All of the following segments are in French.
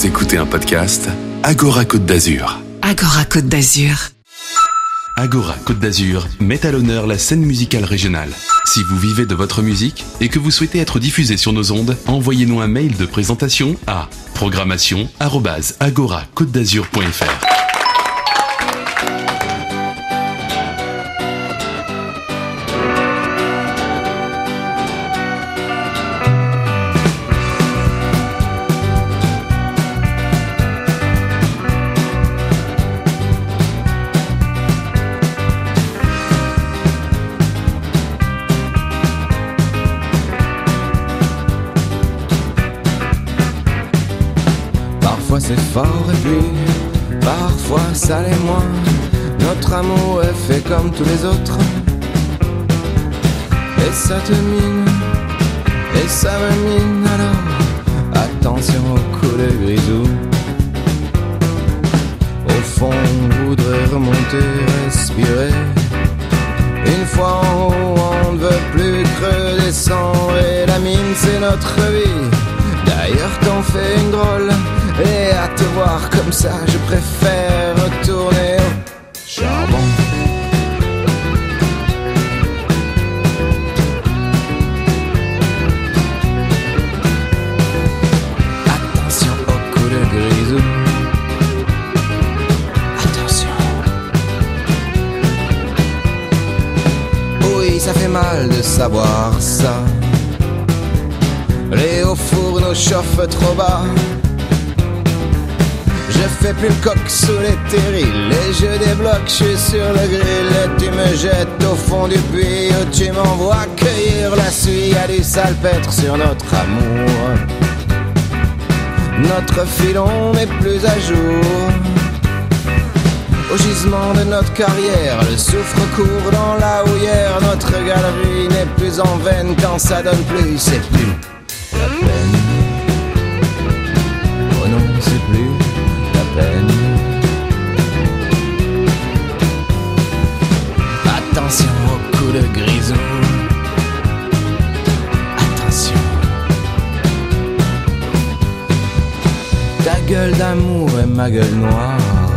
Vous écoutez un podcast Agora Côte d'Azur. Agora Côte d'Azur. Agora Côte d'Azur met à l'honneur la scène musicale régionale. Si vous vivez de votre musique et que vous souhaitez être diffusé sur nos ondes, envoyez-nous un mail de présentation à programmation@agora-côte-d'azur.fr. Parfois c'est fort et puis parfois ça l'est moins. Notre amour est fait comme tous les autres. Et ça te mine, et ça me mine. Alors attention au coup de grisou. Au fond on voudrait remonter, respirer. Une fois en haut on ne veut plus creux descendre. Et la mine c'est notre vie. D'ailleurs t'en fais une drôle. Et à te voir comme ça, je préfère retourner au charbon. Attention au coup de grisou. Attention. Oui, ça fait mal de savoir ça. Les hauts fours nous chauffent trop bas. Je fais plus le coq sous les terrils. Et je débloque, je suis sur le grill. Et tu me jettes au fond du puits où tu m'envoies cueillir la suie. Y'a du salpêtre sur notre amour. Notre filon n'est plus à jour. Au gisement de notre carrière, le soufre court dans la houillère. Notre galerie n'est plus en veine. Quand ça donne plus, c'est plus la peine. Oh non, c'est plus peine. Attention au coup de grisou. Attention. Ta gueule d'amour et ma gueule noire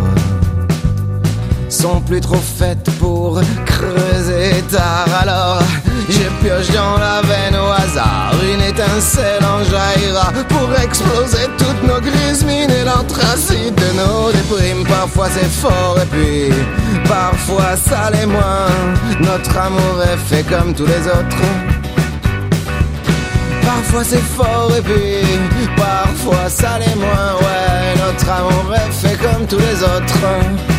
sont plus trop faites pour creuser tard. Alors je pioche dans la veine au hasard. Une étincelle en jaillira pour exploser toutes nos grises mines et l'anthracite de nos déprimes. Parfois c'est fort et puis parfois ça l'est moins. Notre amour est fait comme tous les autres. Parfois c'est fort et puis parfois ça l'est moins. Ouais, notre amour est fait comme tous les autres.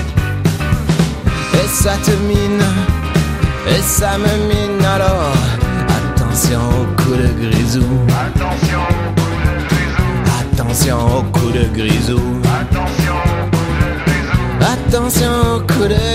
Et ça te mine, et ça me mine. Alors attention au coup de grisou. Attention au coup de grisou. Attention au coup de grisou. Attention au coup de grisou. Attention au coup de